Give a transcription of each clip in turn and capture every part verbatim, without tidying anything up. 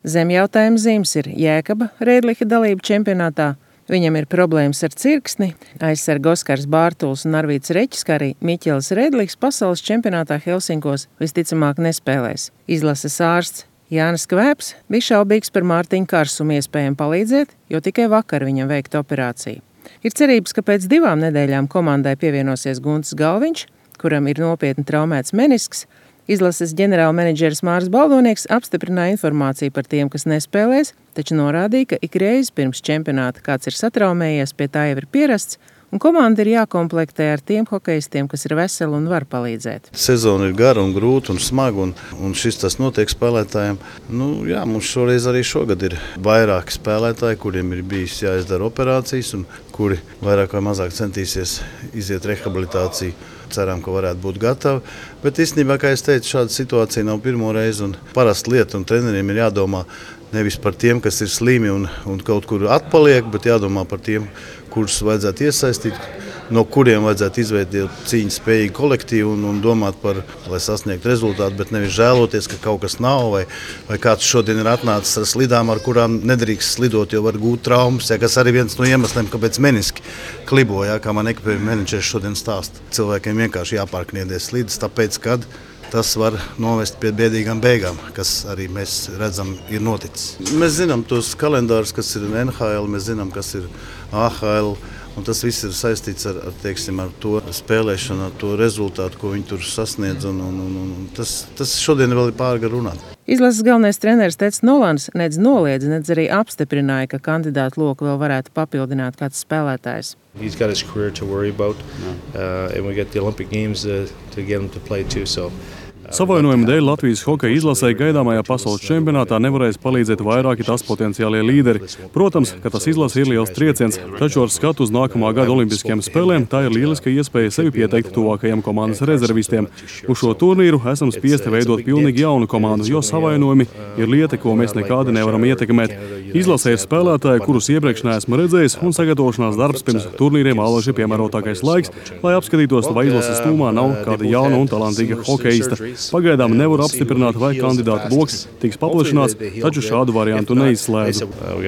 Zem jautājuma zīmes ir Jēkaba Rēdliha dalība čempionātā. Viņam ir problēmas ar cirksni. Aizsargi Oskars Bārtuls un Arvīts Reķis, kā arī Miķelis Rēdliks pasaules čempionātā Helsinkos visticamāk nespēlēs. Izlases ārsts Jānis Kvēps bija šaubīgs par Mārtiņu Karsumu iespējami palīdzēt, jo tikai vakar viņam veikta operācija. Ir cerības, ka pēc divām nedēļām komandai pievienosies Gunts Galviņš, kuram ir nopietni traumēts menisks. Izlases ģenerālmenedžeris Māris Baldonieks apstiprināja informāciju par tiem, kas nespēlēs, taču norādīja, ka ik reizi pirms čempionāta kāds ir satraumējies, pie tā jau ir pierasts, un komanda ir jākomplektē ar tiem hokejistiem, kas ir veseli un var palīdzēt. Sezona ir gara un grūta un smaga, un, un šis tas notiek spēlētājiem. Nu, jā, mums šoreiz arī šogad ir vairāki spēlētāji, kuriem ir bijis jāizdara operācijas, un kuri vairāk vai mazāk centīsies iziet rehabilitāciju. Ceram, ka varētu būt gatavi. Bet īstenībā, kā es teicu, šāda situācija nav pirmo reizi, un parasta lieta, un treneriem ir jādomā nevis par tiem, kas ir slimi un, un kaut kur atpaliek, bet jādomā par tiem, kurus vajadzētu iesaistīt, no kuriem vajadzētu izveidot cīņas spējīgu kolektīvu un, un domāt par, lai sasniegtu rezultātu, bet nevis žēloties, ka kaut kas nav, vai, vai kāds šodien ir atnācis ar slidām, ar kurām nedrīkst slidot, jo var gūt traumas, ja, kas arī viens no iemesliem, kāpēc meniski klibo, ja, kā man ekipējuma menedžers šodien stāsta. Cilvēkiem vienkārši jāpārkniedies slidas, tāpēc, kad tas var novest pie bēdīgām beigām, kas arī mēs redzam ir noticis. Mēs zinām tos kalendārus, kas ir N H L, mēs zinām, kas ir A H L, un tas viss ir saistīts ar, ar, teiksim, ar to spēlēšanu, ar to rezultātu, ko viņi tur sasniedz, un, un, un, un tas, tas šodien vēl ir pāri runāt. Izlases galvenais treneris Teds Nolans nedz noliedz, nedz arī apstiprināja, ka kandidātu loku vēl varētu papildināt kāds spēlētājs. He's got his career to worry about, uh, and we get the Olympic Games uh, to get him to play too, so... Savainojuma dēļ Latvijas hokeja izlasē gaidāmajā pasaules čempionātā nevarēs palīdzēt vairāki tās potenciālie līderi. Protams, ka tas izlase ir liels trieciens, taču ar skatu uz nākamā gada olimpiskajām spēlēm tā ir lieliska iespēja sevi pieteikt tuvākajiem komandas rezervistiem. Uz šo turnīru esam spiesti veidot pilnīgi jaunu komandu, jo savainojumi ir lieta, ko mēs nekādi nevaram ietekmēt. Izlasē ir spēlētāji, kurus iepriekš neesmu redzējis, un sagatavošanās darbs pirms turnīriem ālaši piemērotākais laiks, lai apskatītos, vai izlases tūmā nav kāda jauna un talantīga hokeista. Pagaidām nevaru apstiprināt, vai kandidātu loks tiks paplašināts, taču šādu variantu neizslēdzu.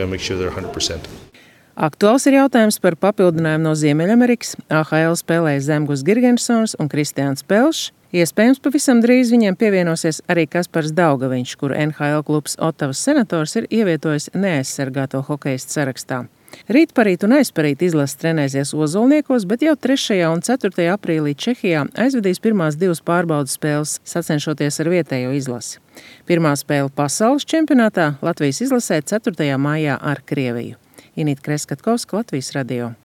Aktuāls ir jautājums par papildinājumu no Ziemeļamerikas. A H L spēlēja Zemgus Girgensons un Kristiāns Pelšs. Iespējams, pavisam drīz viņiem pievienosies arī Kaspars Daugaviņš, kuru N H L klubs Ottavas Senators ir ievietojis neaizsargāto hokejistu sarakstā. Rīt parīt un aizparīt izlases trenēsies Ozolniekos, bet jau trešajā un ceturtajā aprīlī Čehijā aizvedīs pirmās divas pārbaudas spēles, sacenšoties ar vietējo izlasi. Pirmā spēle pasaules čempionātā Latvijas izlasē ceturtajā maijā ar Krieviju. Inīta Kreskatkovska, Latvijas radio.